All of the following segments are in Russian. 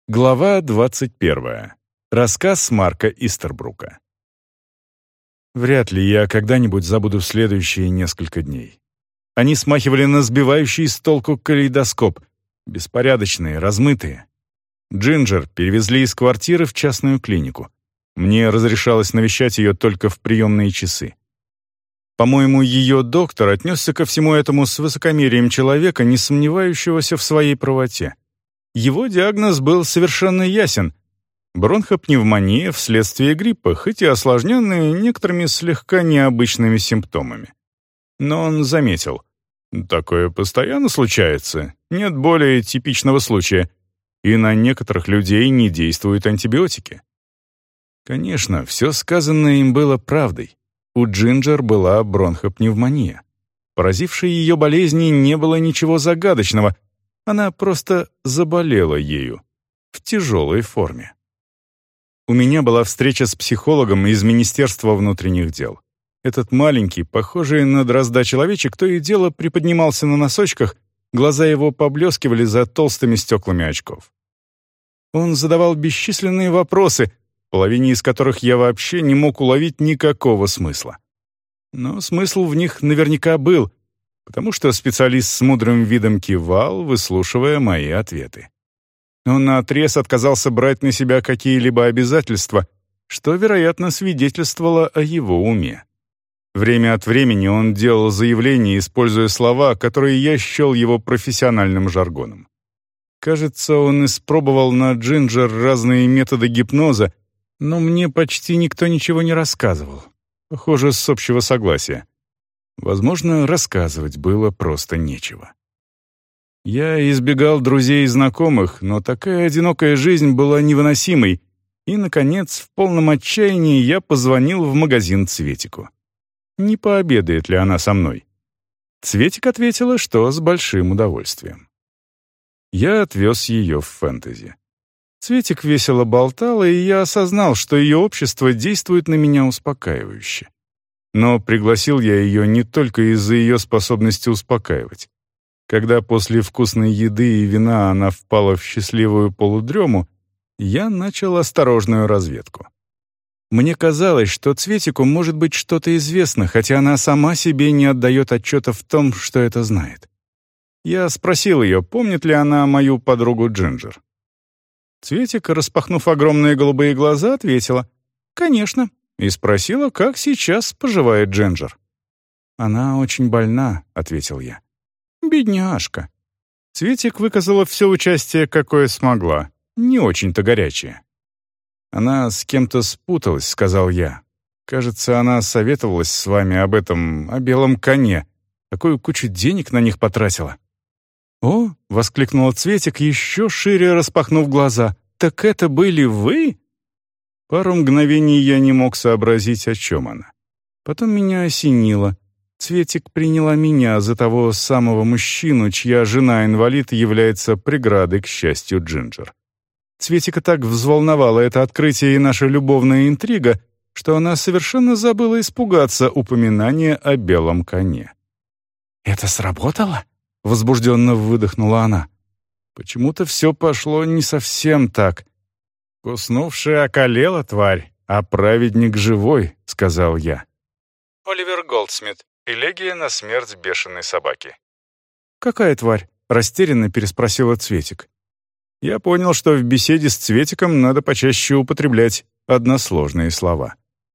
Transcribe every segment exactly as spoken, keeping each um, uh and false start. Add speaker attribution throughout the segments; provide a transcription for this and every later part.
Speaker 1: Глава двадцать первая. Рассказ Марка Истербрука. Вряд ли я когда-нибудь забуду следующие несколько дней. Они смахивали на сбивающий с толку калейдоскоп, беспорядочные, размытые. Джинджер перевезли из квартиры в частную клинику. Мне разрешалось навещать ее только в приемные часы. По-моему, ее доктор отнесся ко всему этому с высокомерием человека, не сомневающегося в своей правоте. Его диагноз был совершенно ясен — бронхопневмония вследствие гриппа, хоть и осложненная некоторыми слегка необычными симптомами. Но он заметил: такое постоянно случается, нет более типичного случая, и на некоторых людей не действуют антибиотики. Конечно, все сказанное им было правдой. У Джинджер была бронхопневмония. Поразившей ее болезни не было ничего загадочного, она просто заболела ею. В тяжелой форме. У меня была встреча с психологом из Министерства внутренних дел. Этот маленький, похожий на дрозда человечек, то и дело приподнимался на носочках, глаза его поблескивали за толстыми стеклами очков. Он задавал бесчисленные вопросы, половине из которых я вообще не мог уловить никакого смысла. Но смысл в них наверняка был, потому что специалист с мудрым видом кивал, выслушивая мои ответы. Он наотрез отказался брать на себя какие-либо обязательства, что, вероятно, свидетельствовало о его уме. Время от времени он делал заявления, используя слова, которые я счел его профессиональным жаргоном. Кажется, он испробовал на Джинджер разные методы гипноза, но мне почти никто ничего не рассказывал. Похоже, с общего согласия. Возможно, рассказывать было просто нечего. Я избегал друзей и знакомых, но такая одинокая жизнь была невыносимой, и, наконец, в полном отчаянии я позвонил в магазин Цветику. Не пообедает ли она со мной? Цветик ответила, что с большим удовольствием. Я отвез ее в фэнтези. Цветик весело болтала, и я осознал, что ее общество действует на меня успокаивающе. Но пригласил я ее не только из-за ее способности успокаивать. Когда после вкусной еды и вина она впала в счастливую полудрему, я начал осторожную разведку. Мне казалось, что Цветику может быть что-то известно, хотя она сама себе не отдает отчета в том, что это знает. Я спросил ее, помнит ли она мою подругу Джинджер. Цветик, распахнув огромные голубые глаза, ответила: «Конечно», и спросила, как сейчас поживает Джинджер. «Она очень больна», — ответил я. «Бедняжка». Цветик выказала все участие, какое смогла, не очень-то горячее. «Она с кем-то спуталась», — сказал я. «Кажется, она советовалась с вами об этом, о белом коне. Такую кучу денег на них потратила». «О!» — воскликнула Цветик, еще шире распахнув глаза. «Так это были вы?» Пару мгновений я не мог сообразить, о чем она. Потом меня осенило. Цветик приняла меня за того самого мужчину, чья жена-инвалид является преградой к счастью Джинджер. Цветика так взволновала это открытие и наша любовная интрига, что она совершенно забыла испугаться упоминания о белом коне. «Это сработало?» — возбужденно выдохнула она. Почему-то все пошло не совсем так. «Куснувшая околела тварь, а праведник живой», — сказал я. Оливер Голдсмит. Элегия на смерть бешеной собаки. «Какая тварь?» — растерянно переспросила Цветик. Я понял, что в беседе с Цветиком надо почаще употреблять односложные слова.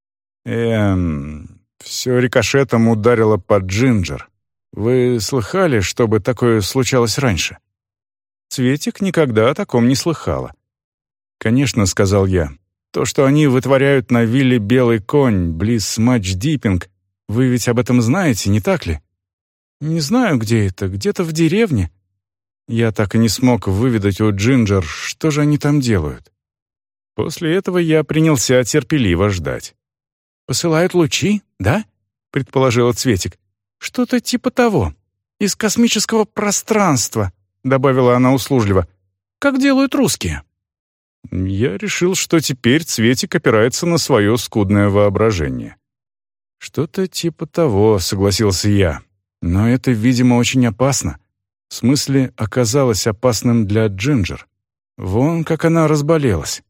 Speaker 1: Эм... Все рикошетом ударило по Джинджер. Вы слыхали, чтобы такое случалось раньше? Цветик никогда о таком не слыхала. «Конечно», — сказал я, — «то, что они вытворяют на вилле «Белый конь» близ Матч-Диппинг, вы ведь об этом знаете, не так ли?» «Не знаю, где это, где-то в деревне». Я так и не смог выведать у Джинджер, что же они там делают. После этого я принялся терпеливо ждать. «Посылают лучи, да?» — предположила Цветик. «Что-то типа того. Из космического пространства», — добавила она услужливо. «Как делают русские». Я решил, что теперь Цветик опирается на свое скудное воображение. «Что-то типа того», — согласился я. «Но это, видимо, очень опасно. В смысле, оказалось опасным для Джинджер. Вон как она разболелась.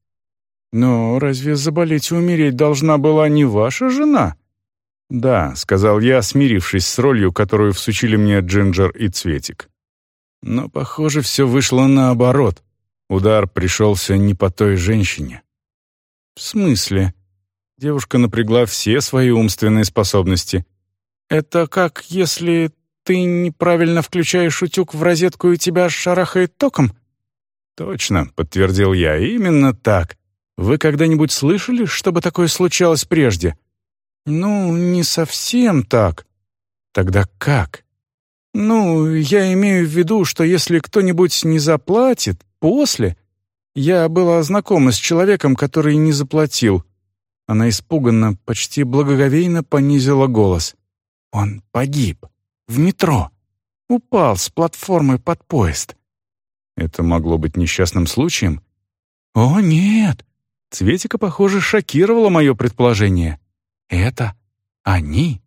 Speaker 1: Но разве заболеть и умереть должна была не ваша жена? «Да», — сказал я, смирившись с ролью, которую всучили мне Джинджер и Цветик. Но, похоже, все вышло наоборот. Удар пришелся не по той женщине. «В смысле?» Девушка напрягла все свои умственные способности. «Это как если ты неправильно включаешь утюг в розетку и тебя шарахает током?» «Точно», — подтвердил я, — «именно так. Вы когда-нибудь слышали, чтобы такое случалось прежде?» «Ну, не совсем так». «Тогда как?» «Ну, я имею в виду, что если кто-нибудь не заплатит, после...» «Я была знакома с человеком, который не заплатил». Она испуганно, почти благоговейно понизила голос. «Он погиб. В метро. Упал с платформы под поезд». «Это могло быть несчастным случаем?» «О, нет!» Цветика, похоже, шокировало мое предположение. «Это они?»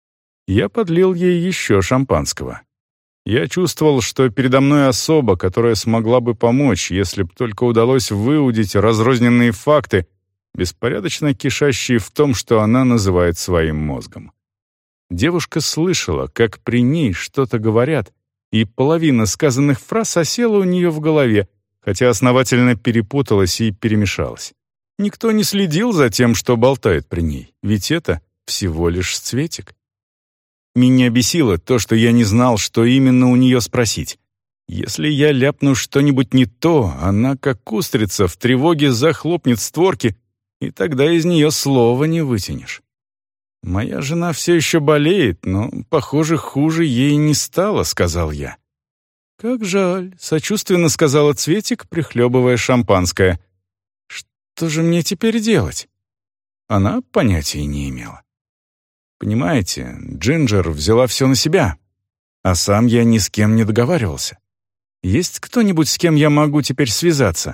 Speaker 1: Я подлил ей еще шампанского. Я чувствовал, что передо мной особа, которая смогла бы помочь, если б только удалось выудить разрозненные факты, беспорядочно кишащие в том, что она называет своим мозгом. Девушка слышала, как при ней что-то говорят, и половина сказанных фраз осела у нее в голове, хотя основательно перепуталась и перемешалась. Никто не следил за тем, что болтает при ней, ведь это всего лишь Цветик. Меня бесило то, что я не знал, что именно у нее спросить. Если я ляпну что-нибудь не то, она, как устрица, в тревоге захлопнет створки, и тогда из нее слова не вытянешь. «Моя жена все еще болеет, но, похоже, хуже ей не стало», — сказал я. «Как жаль», — сочувственно сказала Цветик, прихлебывая шампанское. «Что же мне теперь делать?» Она понятия не имела. Понимаете, Джинджер взяла все на себя, а сам я ни с кем не договаривался. Есть кто-нибудь, с кем я могу теперь связаться?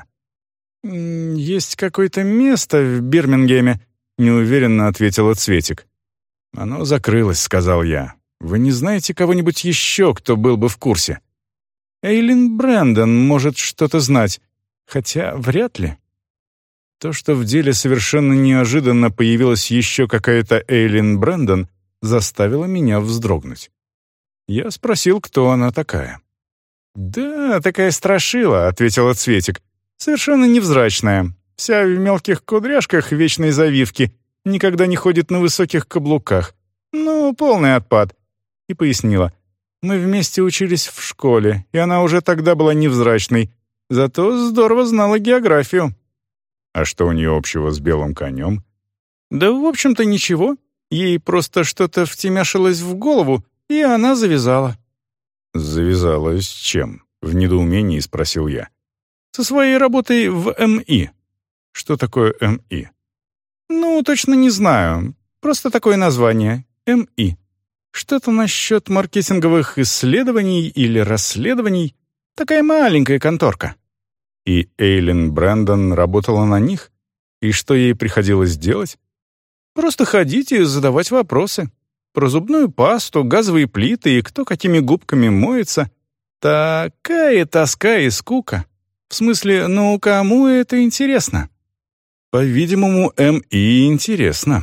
Speaker 1: «Есть какое-то место в Бирмингеме», — неуверенно ответила Цветик. «Оно закрылось», — сказал я. «Вы не знаете кого-нибудь еще, кто был бы в курсе?» «Эйлин Брэндон может что-то знать, хотя вряд ли». То, что в деле совершенно неожиданно появилась еще какая-то Эйлин Брэндон, заставило меня вздрогнуть. Я спросил, кто она такая. «Да, такая страшила», — ответила Цветик. «Совершенно невзрачная, вся в мелких кудряшках вечной завивки, никогда не ходит на высоких каблуках. Ну, полный отпад». И пояснила. «Мы вместе учились в школе, и она уже тогда была невзрачной, зато здорово знала географию». «А что у нее общего с белым конем?» «Да, в общем-то, ничего. Ей просто что-то втемяшилось в голову, и она завязала». «Завязала с чем?» — в недоумении спросил я. «Со своей работой в эм и». «Что такое эм и?» «Ну, точно не знаю. Просто такое название. эм и. Что-то насчет маркетинговых исследований или расследований. Такая маленькая конторка». И Эйлин Брэндон работала на них? И что ей приходилось делать? Просто ходить и задавать вопросы. Про зубную пасту, газовые плиты и кто какими губками моется. Такая тоска и скука. В смысле, ну кому это интересно? По-видимому, эм и интересно.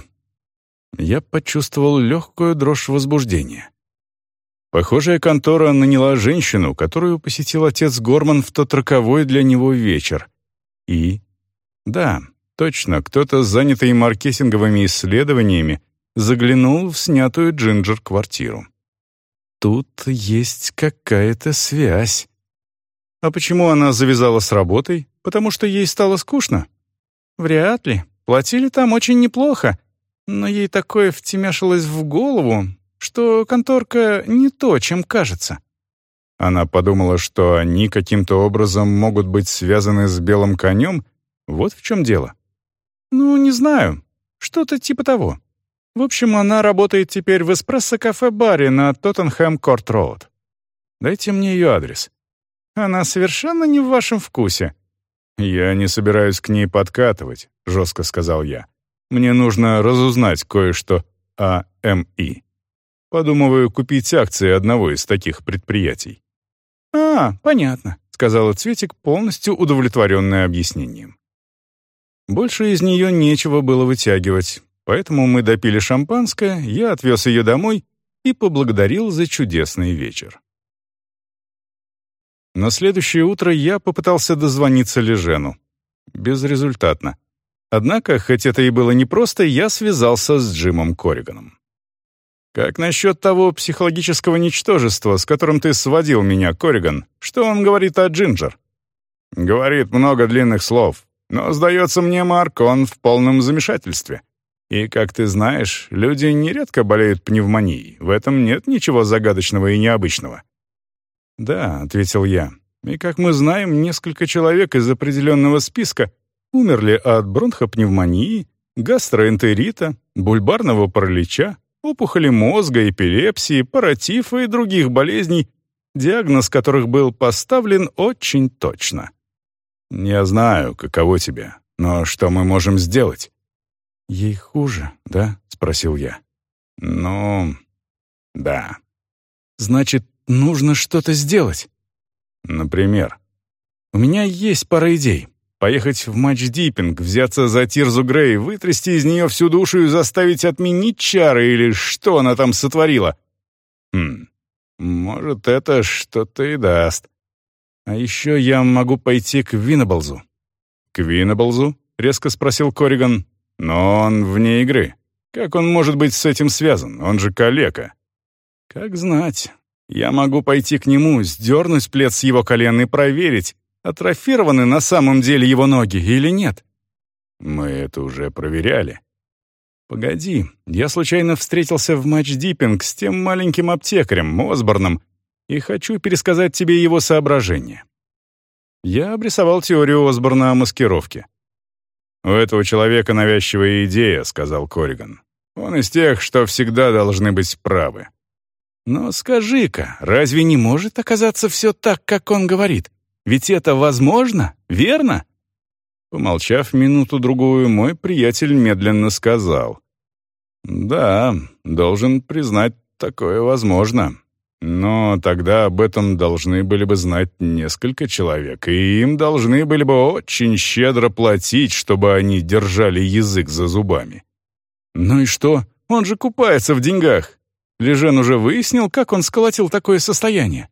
Speaker 1: Я почувствовал легкую дрожь возбуждения. Похожая контора наняла женщину, которую посетил отец Горман в тот роковой для него вечер. И? Да, точно, кто-то, занятый маркетинговыми исследованиями, заглянул в снятую Джинджер квартиру. Тут есть какая-то связь. А почему она завязала с работой? Потому что ей стало скучно? Вряд ли. Платили там очень неплохо. Но ей такое втемяшилось в голову, что конторка не то, чем кажется. Она подумала, что они каким-то образом могут быть связаны с белым конем. Вот в чем дело. Ну, не знаю. Что-то типа того. В общем, она работает теперь в эспрессо-кафе-баре на Тоттенхэм-Корт-Роуд. Дайте мне ее адрес. Она совершенно не в вашем вкусе. «Я не собираюсь к ней подкатывать», — жестко сказал я. «Мне нужно разузнать кое-что о эм и. Подумываю купить акции одного из таких предприятий». «А, понятно. сказала Цветик, полностью удовлетворенная объяснением. Больше из нее нечего было вытягивать, поэтому мы допили шампанское, я отвез ее домой и поблагодарил за чудесный вечер. На следующее утро я попытался дозвониться Лежену. Безрезультатно. Однако, хоть это и было непросто, я связался с Джимом Корриганом. «Как насчет того психологического ничтожества, с которым ты сводил меня, Корриган? Что он говорит о Джинджер?» «Говорит много длинных слов, но, сдается мне, Марк, он в полном замешательстве. И, как ты знаешь, люди нередко болеют пневмонией. В этом нет ничего загадочного и необычного». «Да», — ответил я, — «и, как мы знаем, несколько человек из определенного списка умерли от бронхопневмонии, гастроэнтерита, бульбарного паралича, опухоли мозга, эпилепсии, паротифа и других болезней, диагноз которых был поставлен очень точно». «Я знаю, каково тебе, но что мы можем сделать?» «Ей хуже, да?» — спросил я. «Ну, да». «Значит, нужно что-то сделать?» «Например?» «У меня есть пара идей. Поехать в матч-диппинг, взяться за Тирзу Грей, вытрясти из нее всю душу и заставить отменить чары или что она там сотворила. Хм, может, это что-то и даст. А еще я могу пойти к Виннеблзу». «К Виннеблзу?» — резко спросил Корриган. «Но он вне игры. Как он может быть с этим связан? Он же калека». «Как знать. Я могу пойти к нему, сдернуть плед с его колен и проверить, атрофированы на самом деле его ноги или нет». «Мы это уже проверяли». «Погоди, я случайно встретился в матч-диппинг с тем маленьким аптекарем, Осборном, и хочу пересказать тебе его соображения». Я обрисовал теорию Осборна о маскировке. «У этого человека навязчивая идея», — сказал Корриган. «Он из тех, что всегда должны быть правы». «Но скажи-ка, разве не может оказаться все так, как он говорит? Ведь это возможно, верно?» Помолчав минуту-другую, мой приятель медленно сказал. «Да, должен признать, такое возможно. Но тогда об этом должны были бы знать несколько человек, и им должны были бы очень щедро платить, чтобы они держали язык за зубами». «Ну и что? Он же купается в деньгах. Лежен уже выяснил, как он сколотил такое состояние?»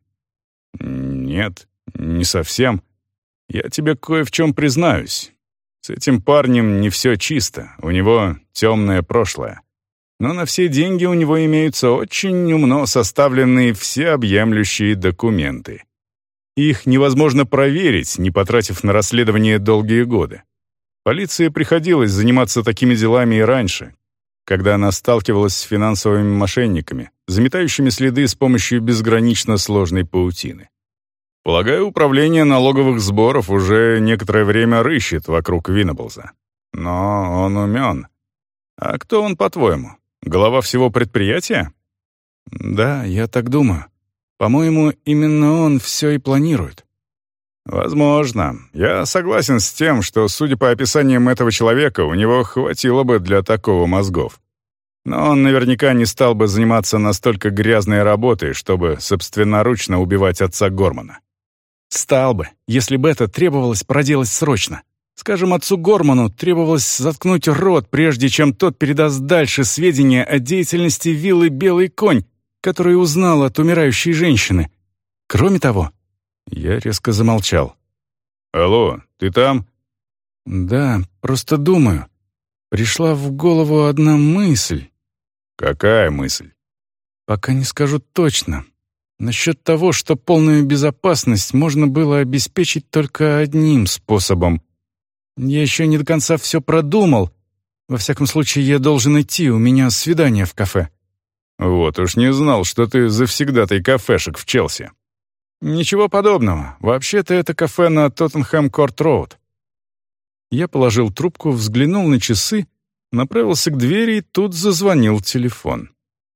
Speaker 1: «Нет, не совсем. Я тебе кое в чем признаюсь. С этим парнем не все чисто, у него темное прошлое. Но на все деньги у него имеются очень умно составленные всеобъемлющие документы. Их невозможно проверить, не потратив на расследование долгие годы. Полиции приходилось заниматься такими делами и раньше, когда она сталкивалась с финансовыми мошенниками, заметающими следы с помощью безгранично сложной паутины. Полагаю, управление налоговых сборов уже некоторое время рыщет вокруг Виннеблза. Но он умен. А кто он, по-твоему? Глава всего предприятия?» «Да, я так думаю. По-моему, именно он все и планирует». «Возможно. Я согласен с тем, что, судя по описаниям этого человека, у него хватило бы для такого мозгов. Но он наверняка не стал бы заниматься настолько грязной работой, чтобы собственноручно убивать отца Гормана». «Стал бы, если бы это требовалось проделать срочно. Скажем, отцу Горману требовалось заткнуть рот, прежде чем тот передаст дальше сведения о деятельности виллы «Белый конь», которую узнал от умирающей женщины. Кроме того...» Я резко замолчал. «Алло, ты там?» «Да, просто думаю. Пришла в голову одна мысль». «Какая мысль?» «Пока не скажу точно. Насчет того, что полную безопасность можно было обеспечить только одним способом. Я еще не до конца все продумал. Во всяком случае, я должен идти, у меня свидание в кафе». «Вот уж не знал, что ты завсегдатай кафешек в Челси». «Ничего подобного. Вообще-то это кафе на Тоттенхэм-Корт-Роуд». Я положил трубку, взглянул на часы, направился к двери, и тут зазвонил телефон.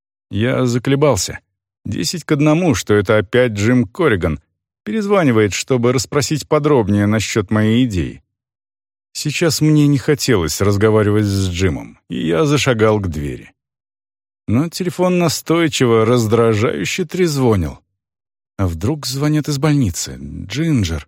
Speaker 1: Я заколебался. Десять к одному, что это опять Джим Корриган. Перезванивает, чтобы расспросить подробнее насчет моей идеи. Сейчас мне не хотелось разговаривать с Джимом, и я зашагал к двери. Но телефон настойчиво, раздражающе трезвонил. А вдруг звонят из больницы? Джинджер.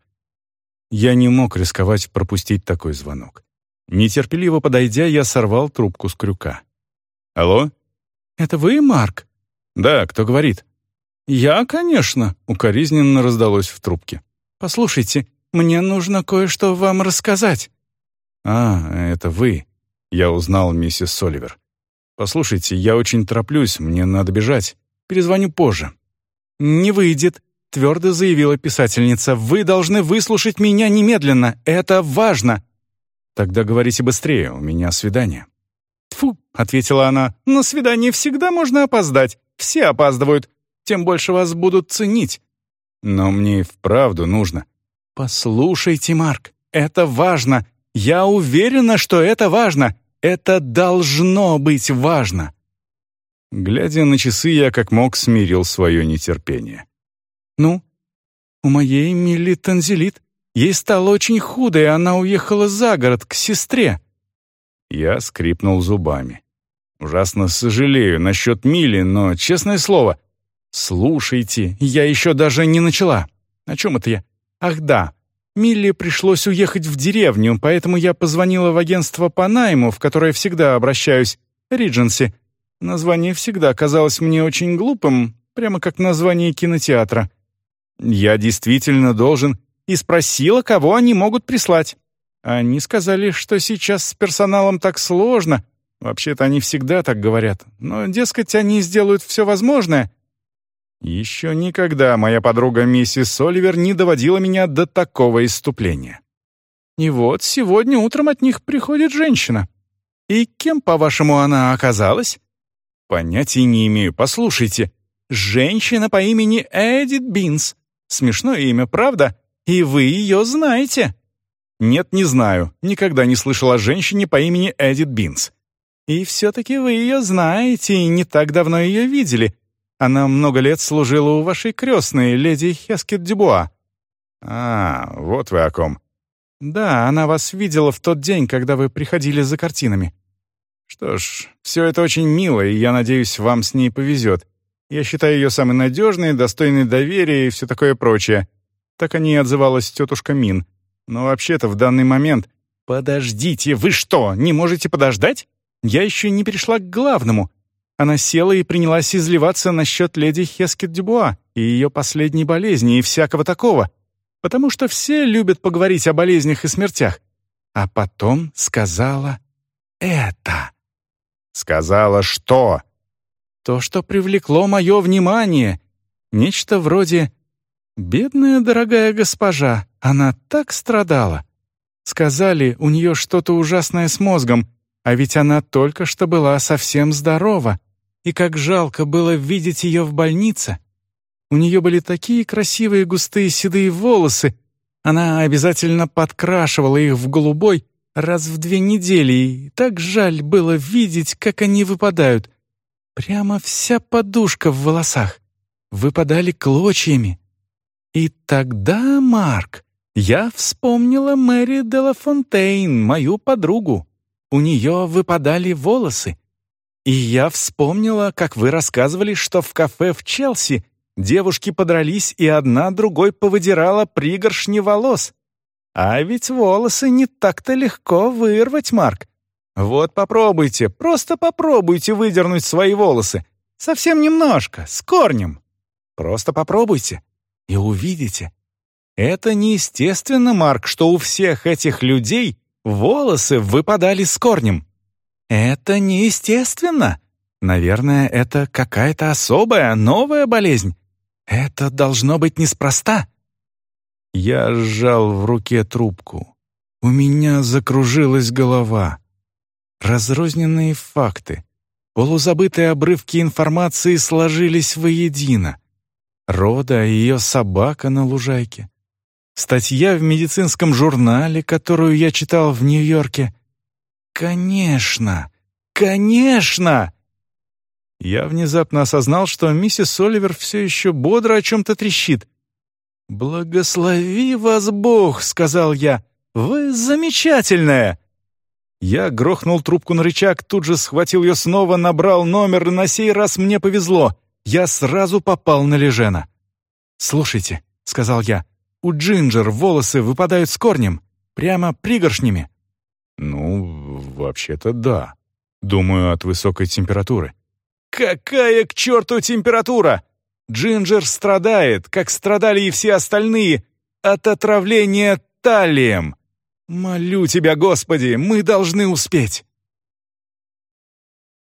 Speaker 1: Я не мог рисковать пропустить такой звонок. Нетерпеливо подойдя, я сорвал трубку с крюка. «Алло?» «Это вы, Марк?» «Да, кто говорит?» «Я, конечно», — укоризненно раздалось в трубке. «Послушайте, мне нужно кое-что вам рассказать». «А, это вы». Я узнал миссис Соливер. «Послушайте, я очень тороплюсь, мне надо бежать. Перезвоню позже». «Не выйдет», — твердо заявила писательница. «Вы должны выслушать меня немедленно. Это важно». «Тогда говорите быстрее, у меня свидание». «Тьфу», — ответила она, — «на свидание всегда можно опоздать. Все опаздывают. Тем больше вас будут ценить». «Но мне и вправду нужно». «Послушайте, Марк, это важно. Я уверена, что это важно. Это должно быть важно». Глядя на часы, я как мог смирил свое нетерпение. «Ну, у моей Милли танзелит. Ей стало очень худо, и она уехала за город к сестре». Я скрипнул зубами. «Ужасно сожалею насчет Милли, но, честное слово...» «Слушайте, я еще даже не начала. О чем это я? Ах да, Милли пришлось уехать в деревню, поэтому я позвонила в агентство по найму, в которое всегда обращаюсь, Ридженси. Название всегда казалось мне очень глупым, прямо как название кинотеатра. Я действительно должен, и спросила, кого они могут прислать. Они сказали, что сейчас с персоналом так сложно. Вообще-то они всегда так говорят, но, дескать, они сделают все возможное». Еще никогда моя подруга миссис Соливер не доводила меня до такого исступления. И вот сегодня утром от них приходит женщина. И кем, по-вашему, она оказалась? Понятия не имею, послушайте. Женщина по имени Эдит Бинс. Смешное имя, правда? И вы ее знаете. Нет, не знаю. Никогда не слышал о женщине по имени Эдит Бинс. И все-таки вы ее знаете, и не так давно ее видели. Она много лет служила у вашей крестной, леди Хескет Дюбуа». «А, вот вы о ком». «Да, она вас видела в тот день, когда вы приходили за картинами». «Что ж, все это очень мило, и я надеюсь, вам с ней повезет. Я считаю ее самой надежной, достойной доверия и все такое прочее». Так о ней отзывалась тетушка Мин. «Но вообще-то в данный момент...» «Подождите, вы что, не можете подождать? Я еще не перешла к главному». Она села и принялась изливаться насчет леди Хескет Дюбуа и ее последней болезни и всякого такого, потому что все любят поговорить о болезнях и смертях. А потом сказала это. Сказала что? То, что привлекло мое внимание. Нечто вроде «Бедная дорогая госпожа, она так страдала». Сказали, у нее что-то ужасное с мозгом, а ведь она только что была совсем здорова. И как жалко было видеть ее в больнице. У нее были такие красивые густые седые волосы. Она обязательно подкрашивала их в голубой раз в две недели, и так жаль было видеть, как они выпадают. Прямо вся подушка в волосах. Выпадали клочьями. И тогда, Марк, я вспомнила Мэри де ла Фонтейн, мою подругу. У нее выпадали волосы. И я вспомнила, как вы рассказывали, что в кафе в Челси девушки подрались, и одна другой повыдирала пригоршни волос. А ведь волосы не так-то легко вырвать, Марк. Вот попробуйте, просто попробуйте выдернуть свои волосы. Совсем немножко, с корнем. Просто попробуйте, и увидите. Это неестественно, Марк, что у всех этих людей волосы выпадали с корнем. Это неестественно. Наверное, это какая-то особая, новая болезнь. Это должно быть неспроста. Я сжал в руке трубку. У меня закружилась голова. Разрозненные факты, полузабытые обрывки информации сложились воедино. Рода и ее собака на лужайке. Статья в медицинском журнале, которую я читал в Нью-Йорке. Конечно! Конечно! Я внезапно осознал, что миссис Соливер все еще бодро о чем-то трещит. «Благослови вас Бог», — сказал я. «Вы замечательная!» Я грохнул трубку на рычаг, тут же схватил ее снова, набрал номер, и на сей раз мне повезло. Я сразу попал на Лежена.
Speaker 2: «Слушайте», — сказал я, — «у Джинджер волосы выпадают с корнем, прямо пригоршнями».
Speaker 1: «Ну, вообще-то да. Думаю, от высокой температуры».
Speaker 2: «Какая к черту температура? Джинджер страдает, как страдали и все остальные, от отравления таллием. Молю тебя, Господи, мы должны успеть».